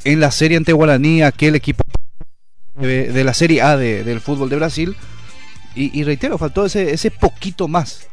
en la serie ante Guaraní, aquel equipo de la Serie A del fútbol de Brasil. Y reitero, faltó ese poquito más,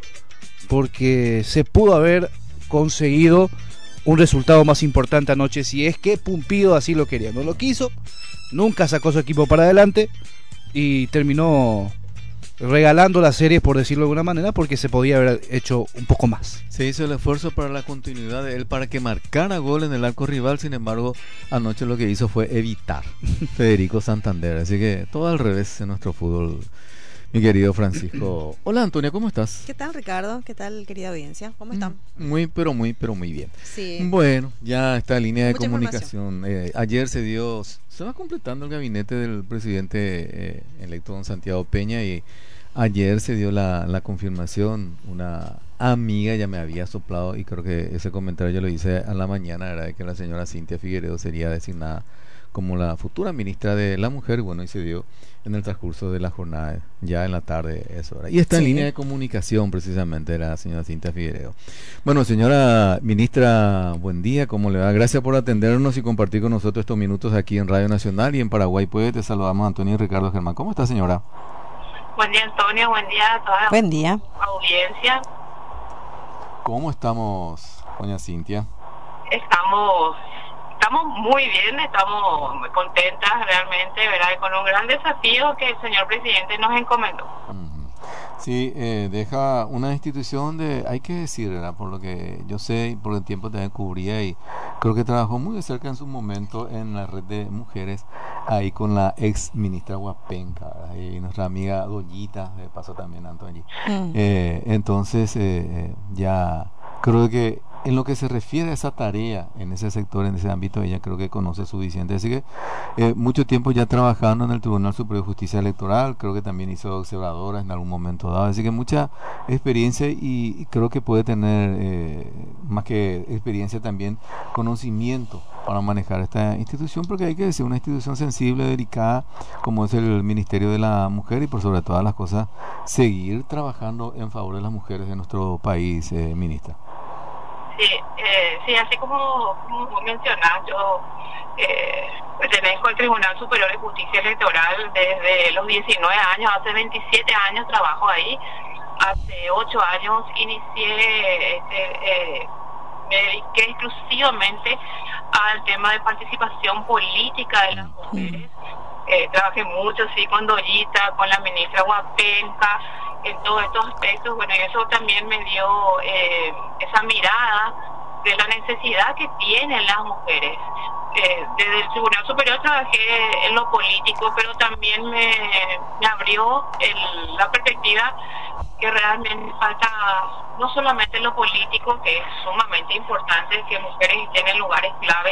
porque se pudo haber conseguido un resultado más importante anoche, si es que Pumpido así lo quería. No lo quiso, nunca sacó su equipo para adelante y terminó regalando la serie, por decirlo de alguna manera, porque se podía haber hecho un poco más. Se hizo el esfuerzo para la continuidad de él, para que marcara gol en el arco rival. Sin embargo, anoche lo que hizo fue evitar Federico Santander. Así que todo al revés en nuestro fútbol, mi querido Francisco. Hola, Antonia, ¿cómo estás? ¿Qué tal, Ricardo? ¿Qué tal, querida audiencia? ¿Cómo están? Muy, pero muy bien. Sí. Bueno, ya está línea de Mucha comunicación. Ayer se va completando el gabinete del presidente electo don Santiago Peña, y ayer se dio la confirmación. Una amiga ya me había soplado, y creo que ese comentario yo lo hice a la mañana, era de que la señora Cintia Figueredo sería designada como la futura ministra de la Mujer. Bueno, y se dio en el transcurso de la jornada, ya en la tarde, eso era. Y está en línea de comunicación precisamente la señora Cintia Figueredo. Bueno, señora ministra, buen día, ¿cómo le va? Gracias por atendernos y compartir con nosotros estos minutos aquí en Radio Nacional y en Paraguay Puede. Te saludamos, Antonio y Ricardo Germán. ¿Cómo está, señora? Buen día, Antonio, buen día a toda Buen día. la audiencia. ¿Cómo estamos, doña Cintia? Estamos muy bien, estamos muy contentas realmente, ¿verdad? Y con un gran desafío que el señor presidente nos encomendó. Sí, deja una institución hay que decir, ¿verdad? Por lo que yo sé y por el tiempo también cubría, y creo que trabajó muy de cerca en su momento en la red de mujeres, ahí con la ex ministra Huapenca, ¿verdad? Y nuestra amiga Doñita, de paso también Antonio. Entonces, ya creo que en lo que se refiere a esa tarea, en ese sector, en ese ámbito, ella creo que conoce suficiente. Así que mucho tiempo ya trabajando en el Tribunal Superior de Justicia Electoral, creo que también hizo observadora en algún momento dado. Así que mucha experiencia, y creo que puede tener, más que experiencia, también conocimiento para manejar esta institución, porque hay que decir, una institución sensible, delicada, como es el Ministerio de la Mujer, y por sobre todas las cosas, seguir trabajando en favor de las mujeres de nuestro país, ministra. Sí, así como mencionás, yo pertenezco al Tribunal Superior de Justicia Electoral desde los 19 años, hace 27 años trabajo ahí. Hace 8 años inicié, me dediqué exclusivamente al tema de participación política de las mujeres. Trabajé mucho, sí, con Doñita, con la ministra Huapenca, en todos estos aspectos. Bueno, y eso también me dio esa mirada de la necesidad que tienen las mujeres. Desde el Tribunal Superior trabajé en lo político, pero también me abrió la perspectiva que realmente falta, no solamente en lo político, que es sumamente importante que mujeres estén en lugares claves,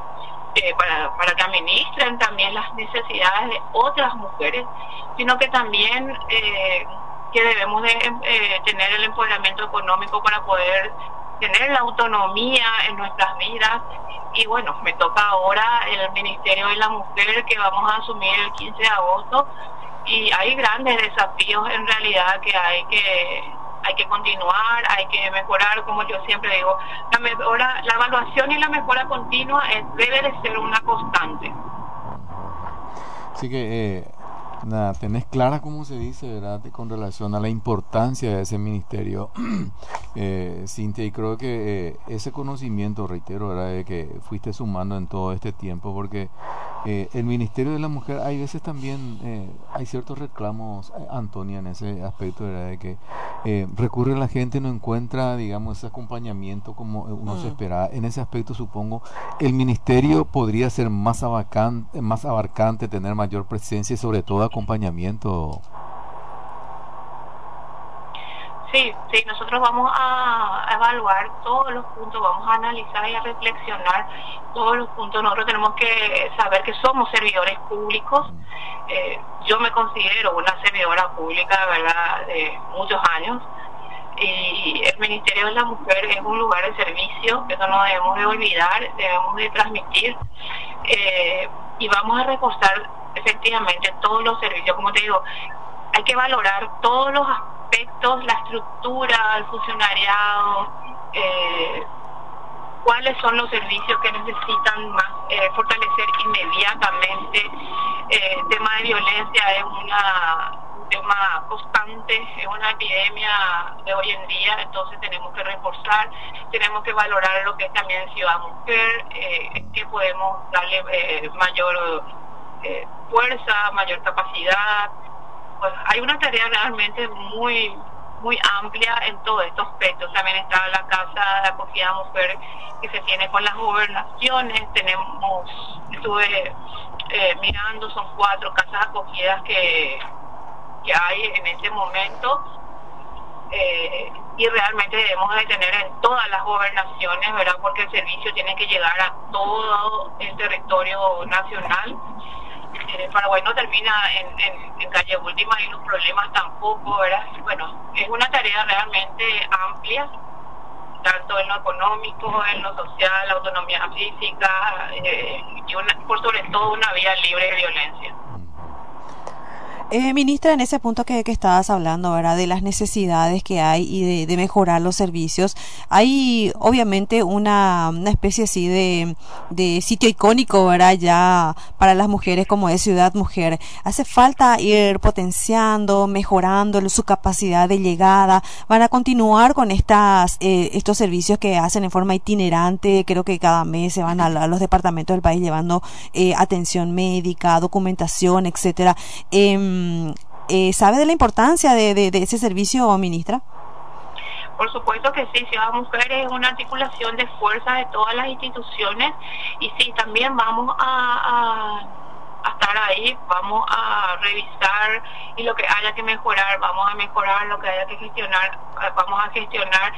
para que administren también las necesidades de otras mujeres, sino que también que debemos de tener el empoderamiento económico para poder tener la autonomía en nuestras vidas. Y bueno, me toca ahora el Ministerio de la Mujer, que vamos a asumir el 15 de agosto, y hay grandes desafíos en realidad que hay que continuar, hay que mejorar. Como yo siempre digo, la evaluación y la mejora continua debe de ser una constante. Así que tenés clara, como se dice, ¿verdad?, con relación a la importancia de ese ministerio, Cintia, y creo que ese conocimiento, reitero, ¿verdad?, de que fuiste sumando en todo este tiempo, porque el Ministerio de la Mujer, hay veces también hay ciertos reclamos, Antonia, en ese aspecto, ¿verdad?, de que recurre la gente, no encuentra, digamos, ese acompañamiento como uno se esperaba. En ese aspecto, supongo, el Ministerio podría ser más abarcante, tener mayor presencia y sobre todo acompañamiento. Sí, nosotros vamos a evaluar todos los puntos, vamos a analizar y a reflexionar todos los puntos. Nosotros tenemos que saber que somos servidores públicos. Yo me considero una servidora pública, ¿verdad?, de muchos años, y el Ministerio de la Mujer es un lugar de servicio, eso no debemos de olvidar, debemos de transmitir, y vamos a reforzar efectivamente todos los servicios. Como te digo, hay que valorar todos los aspectos, la estructura, el funcionariado, cuáles son los servicios que necesitan más fortalecer inmediatamente. El tema de violencia es un tema constante, es una epidemia de hoy en día, entonces tenemos que reforzar, tenemos que valorar lo que es también Ciudad Mujer, que podemos darle mayor fuerza, mayor capacidad. Pues hay una tarea realmente muy amplia en todos estos aspectos. También está la casa de acogida de mujer que se tiene con las gobernaciones. Estuve mirando, son 4 casas acogidas que hay en este momento, y realmente debemos de tener en todas las gobernaciones, ¿verdad? Porque el servicio tiene que llegar a todo el territorio nacional. Paraguay no termina en calle última y los problemas tampoco, ¿verdad? Bueno, es una tarea realmente amplia, tanto en lo económico, en lo social, la autonomía física, y por sobre todo una vida libre de violencia. Ministra, en ese punto que estabas hablando, ¿verdad?, de las necesidades que hay y de mejorar los servicios, hay obviamente una especie así de sitio icónico, ¿verdad?, ya para las mujeres, como es Ciudad Mujer. Hace falta ir potenciando, mejorando su capacidad de llegada. Van a continuar con estos servicios que hacen en forma itinerante. Creo que cada mes se van a los departamentos del país llevando atención médica, documentación, etcétera. ¿Sabe de la importancia de ese servicio, ministra? Por supuesto que sí, Ciudad Mujer es una articulación de fuerzas de todas las instituciones, y sí, también vamos a estar ahí, vamos a revisar, y lo que haya que mejorar, vamos a mejorar, lo que haya que gestionar, vamos a gestionar.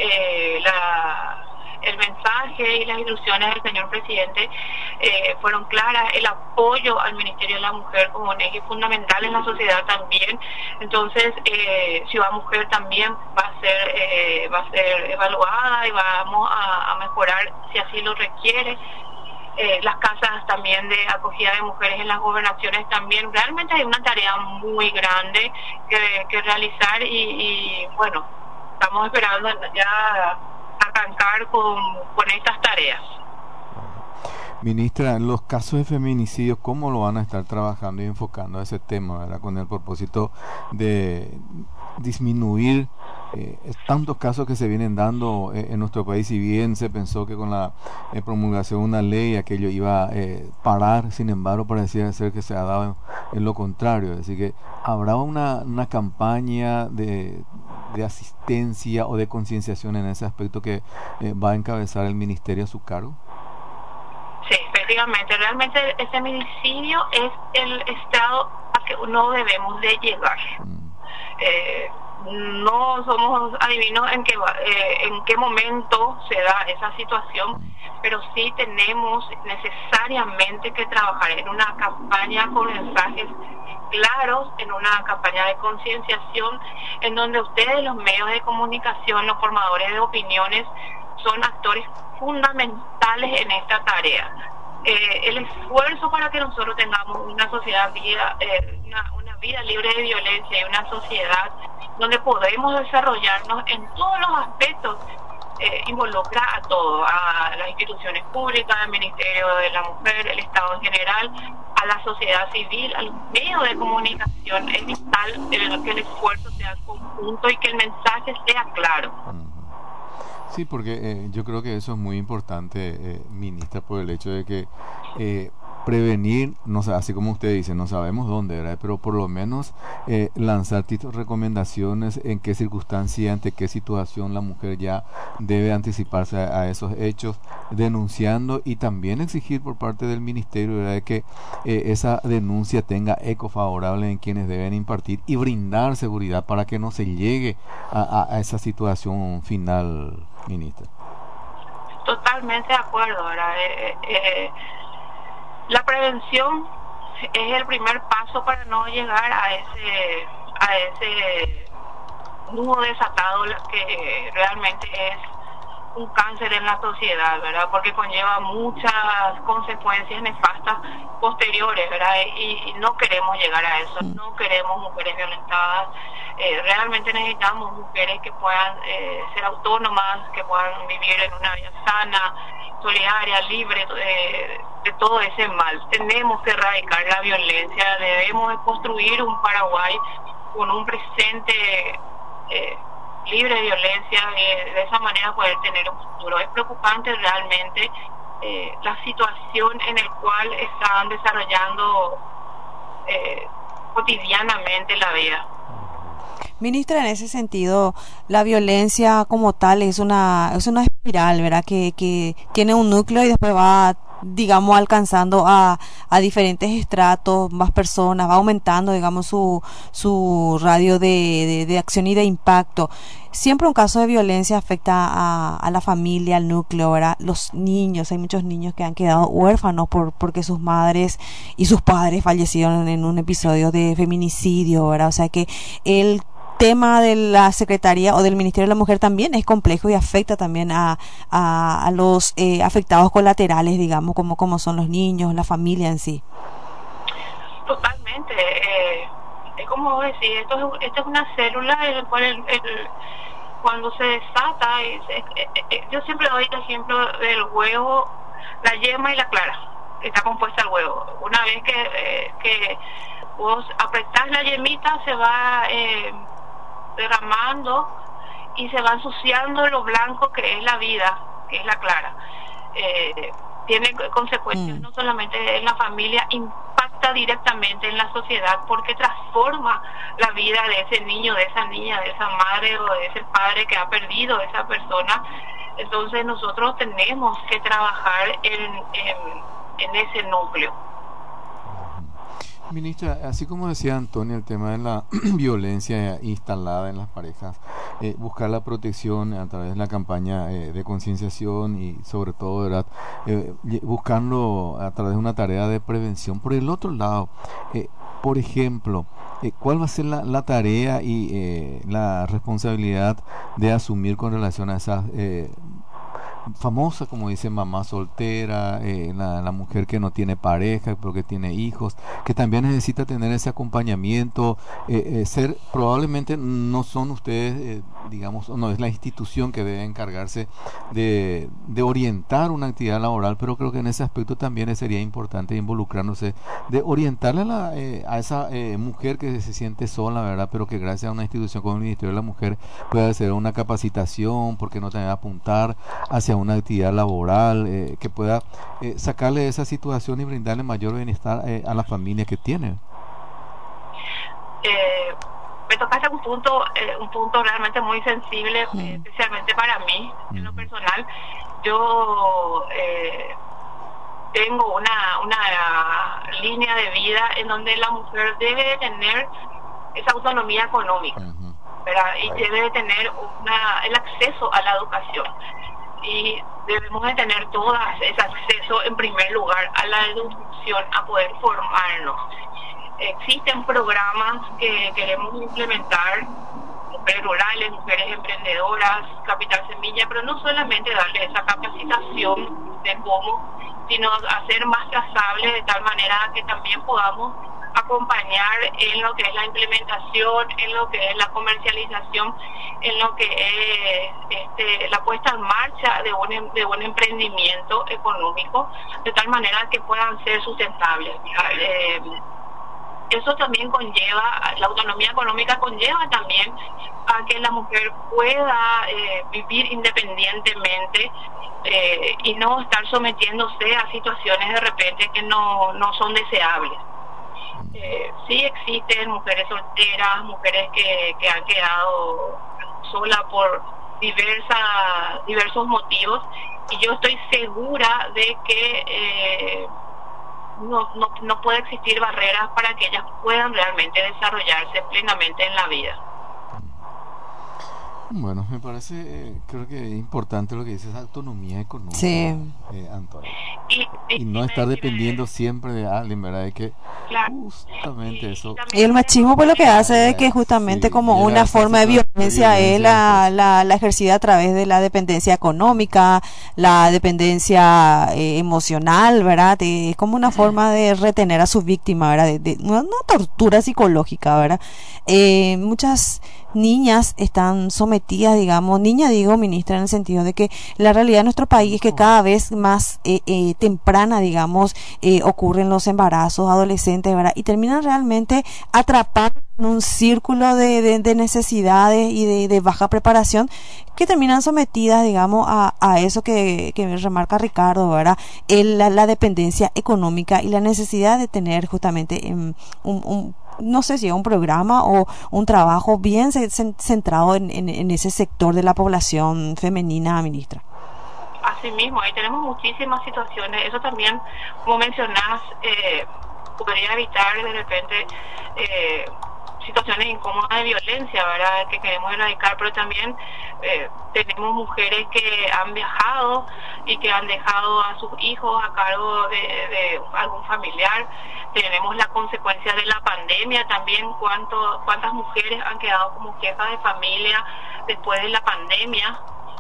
El mensaje y las instrucciones del señor presidente fueron claras. El apoyo al Ministerio de la Mujer como un eje fundamental en la sociedad también. Entonces, Ciudad Mujer también va a ser evaluada, y vamos a mejorar si así lo requiere. Las casas también de acogida de mujeres en las gobernaciones también. Realmente hay una tarea muy grande que realizar, y bueno, estamos esperando ya arrancar con estas tareas. Ministra, en los casos de feminicidio, ¿cómo lo van a estar trabajando y enfocando ese tema, ¿verdad?, con el propósito de disminuir tantos casos que se vienen dando en nuestro país? Si bien se pensó que con la promulgación de una ley aquello iba a parar, sin embargo pareciera ser que se ha dado en lo contrario. Así que habrá una campaña de asistencia o de concienciación en ese aspecto que va a encabezar el ministerio a su cargo. Sí, efectivamente, realmente el feminicidio es el estado a que no debemos de llegar. No somos adivinos en qué momento se da esa situación, pero sí tenemos necesariamente que trabajar en una campaña con mensajes claros, en una campaña de concienciación, en donde ustedes, los medios de comunicación, los formadores de opiniones, son actores fundamentales en esta tarea. El esfuerzo para que nosotros tengamos una sociedad una vida libre de violencia, y una sociedad donde podemos desarrollarnos en todos los aspectos, involucra a todo, a las instituciones públicas, al Ministerio de la Mujer, el Estado en general, a la sociedad civil, a los medios de comunicación. Es vital que el esfuerzo sea conjunto y que el mensaje sea claro. Sí, porque yo creo que eso es muy importante, ministra, por el hecho de que prevenir, no sé, así como usted dice, no sabemos dónde, ¿verdad?, pero por lo menos lanzar recomendaciones en qué circunstancia, ante qué situación la mujer ya debe anticiparse a esos hechos, denunciando, y también exigir por parte del ministerio, ¿verdad?, de que esa denuncia tenga eco favorable en quienes deben impartir, y brindar seguridad para que no se llegue a esa situación final, ministra. Totalmente de acuerdo, ¿verdad? La prevención es el primer paso para no llegar a ese nudo desatado que realmente es un cáncer en la sociedad, ¿verdad? Porque conlleva muchas consecuencias nefastas posteriores, ¿verdad? Y no queremos llegar a eso, no queremos mujeres violentadas. Realmente necesitamos mujeres que puedan ser autónomas, que puedan vivir en una vida sana, solidaria, libre de todo ese mal. Tenemos que erradicar la violencia, debemos construir un Paraguay con un presente libre de violencia, de esa manera poder tener un futuro. Es preocupante realmente la situación en la cual están desarrollando cotidianamente la vida. Ministra, en ese sentido, la violencia como tal es una espiral, ¿verdad? Que tiene un núcleo y después va, digamos, alcanzando a diferentes estratos, más personas, va aumentando, digamos, su radio de acción y de impacto. Siempre un caso de violencia afecta a la familia, al núcleo, ¿verdad? Los niños, hay muchos niños que han quedado huérfanos porque sus madres y sus padres fallecieron en un episodio de feminicidio, ¿verdad? O sea que el tema de la Secretaría o del Ministerio de la Mujer también es complejo y afecta también a los afectados colaterales, digamos, como son los niños, la familia en sí. Totalmente. Es como vos decís, esto es una célula en la cual cuando se desata, yo siempre doy el ejemplo del huevo, la yema y la clara, está compuesta el huevo. Una vez que vos apretás la yemita, se va derramando y se va ensuciando lo blanco que es la vida, que es la clara. Tiene consecuencias no solamente en la familia, impacta directamente en la sociedad porque transforma la vida de ese niño, de esa niña, de esa madre o de ese padre que ha perdido a esa persona. Entonces nosotros tenemos que trabajar en ese núcleo. Ministra, así como decía Antonio, el tema de la violencia instalada en las parejas, buscar la protección a través de la campaña de concienciación y sobre todo, ¿verdad? Buscando a través de una tarea de prevención. Por el otro lado, por ejemplo, ¿cuál va a ser la tarea y la responsabilidad de asumir con relación a esas famosa, como dice, mamá soltera, la mujer que no tiene pareja pero que tiene hijos, que también necesita tener ese acompañamiento, probablemente no son ustedes, digamos, no es la institución que debe encargarse de orientar una actividad laboral, pero creo que en ese aspecto también sería importante involucrándose, de orientarle a esa mujer que se siente sola, ¿verdad? Pero que gracias a una institución como el Ministerio de la Mujer puede hacer una capacitación, porque no te va a apuntar hacia una actividad laboral, que pueda sacarle de esa situación y brindarle mayor bienestar a la familia que tiene. Me tocaste un punto realmente muy sensible, especialmente para mí, en lo personal. Yo tengo una línea de vida en donde la mujer debe de tener esa autonomía económica, ¿verdad? Y debe de tener el acceso a la educación. Y debemos de tener ese acceso en primer lugar a la educación, a poder formarnos. Existen programas que queremos implementar, mujeres rurales, mujeres emprendedoras, Capital Semilla, pero no solamente darle esa capacitación de cómo, sino hacer más trazable de tal manera que también podamos acompañar en lo que es la implementación, en lo que es la comercialización, en lo que es la puesta en marcha de un emprendimiento económico, de tal manera que puedan ser sustentables. Eso también conlleva, la autonomía económica conlleva también a que la mujer pueda vivir independientemente y no estar sometiéndose a situaciones de repente que no son deseables. Sí existen mujeres solteras, mujeres que han quedado solas por diversos motivos, y yo estoy segura de que no puede existir barreras para que ellas puedan realmente desarrollarse plenamente en la vida. Bueno, me parece, creo que es importante lo que dices, autonomía económica, Sí. Antonio. Y, Y no estar dependiendo siempre de alguien, ¿verdad? De que claro, justamente eso. Y el machismo pues lo que hace es que justamente Sí, como llega a una esa forma de situación de violencia es violencia después. la ejercida a través de la dependencia económica, la dependencia emocional, ¿verdad? Es como una forma de retener a su víctima, ¿verdad? De una tortura psicológica, ¿verdad? Muchas niñas están sometidas, digamos, niña digo, ministra, en el sentido de que la realidad de nuestro país es que cada vez más temprana, digamos, ocurren los embarazos adolescentes, ¿verdad? Y terminan realmente atrapados en un círculo de necesidades y de baja preparación que terminan sometidas, digamos, a eso que remarca Ricardo, ¿verdad? La dependencia económica y la necesidad de tener justamente no sé si es un programa o un trabajo bien centrado en ese sector de la población femenina, ministra. así mismo, ahí tenemos muchísimas situaciones. Eso también, como mencionás, podría evitar de repente situaciones incómodas de violencia, ¿verdad? Que queremos erradicar, pero también tenemos mujeres que han viajado y que han dejado a sus hijos a cargo de algún familiar. Tenemos la consecuencia de la pandemia también, cuántas mujeres han quedado como jefas de familia después de la pandemia.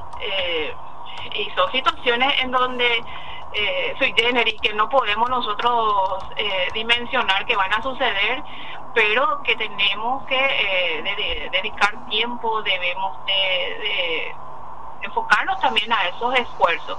Y son situaciones en donde sui generis que no podemos nosotros dimensionar que van a suceder, pero que tenemos que dedicar tiempo, debemos de enfocarnos también a esos esfuerzos.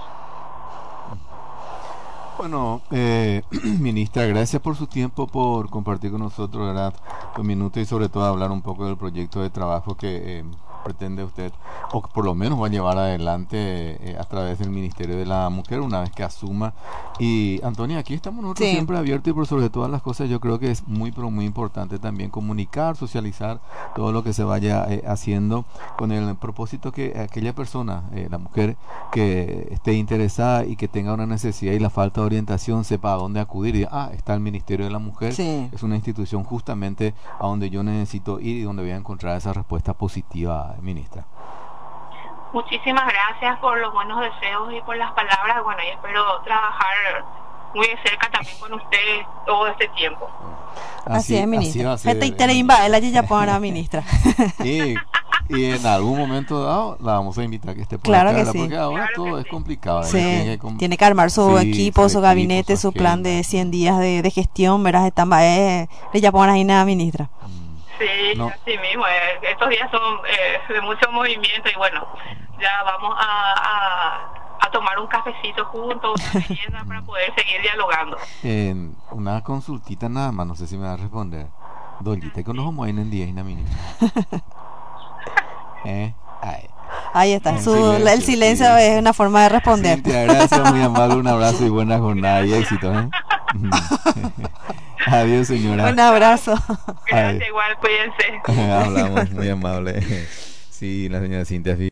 Bueno, ministra, gracias por su tiempo, por compartir con nosotros, ¿verdad? Un minuto y sobre todo hablar un poco del proyecto de trabajo que pretende usted, o que por lo menos va a llevar adelante a través del Ministerio de la Mujer una vez que asuma. Y Antonia, aquí estamos nosotros Sí. siempre abiertos y por sobre todas las cosas yo creo que es muy, pero muy importante también comunicar, socializar todo lo que se vaya haciendo con el propósito que aquella persona, la mujer que esté interesada y que tenga una necesidad y la falta de orientación sepa a dónde acudir y diga, está el Ministerio de la Mujer, Sí. es una institución justamente a donde yo necesito ir y donde voy a encontrar esa respuesta positiva, ministra. Muchísimas gracias por los buenos deseos y por las palabras. Bueno, y espero trabajar muy de cerca también con ustedes todo este tiempo. Así es, va ministra. a ser, Gente interimba, él allí ya pone ministra. y en algún momento dado la vamos a invitar a que esté por Claro acá, que ¿verdad? sí. Porque ahora Claro todo que es sí. complicado, Sí, ¿verdad? tiene que armar su Sí, equipo, su gabinete, su su plan de agenda. 100 días de gestión, ¿verdad? Están, le ya ponen ahí nada, ministra. Sí, No. así mismo. Estos días son de mucho movimiento y bueno, ya vamos a tomar un cafecito juntos, una merienda para poder seguir dialogando. Una consultita nada más, no sé si me va a responder. Dolita, que nos vamos a ir en día, ministra. Ay. Ahí está, El el silencio sí. es una forma de responder. Cintia, gracias, muy amable, un abrazo y buena jornada y éxito. Adiós, señora. Un abrazo. Gracias, igual, cuídense. Hablamos, muy amable. Sí, la señora Cintia.